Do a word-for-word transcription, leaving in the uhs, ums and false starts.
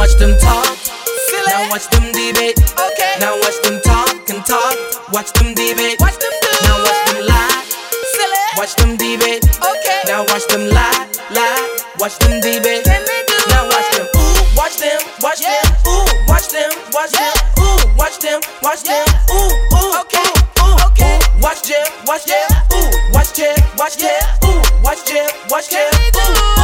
watch them talk. Silly. Now watch them debate. Okay. Now watch them talk and talk. Watch them debate. Watch them do. Now watch them lie. Silly. Watch them debate. Okay. Now watch them lie, lie. Watch them debate. Can they do? Now watch them. Ooh, watch them, watch yeah. them. Ooh, watch them, watch yeah. them. Ooh, watch them, watch yeah. them. Ooh, ooh, okay, ooh, okay. Watch them, watch them. Ooh, watch them, watch them. Ooh, watch them, watch them. Ooh.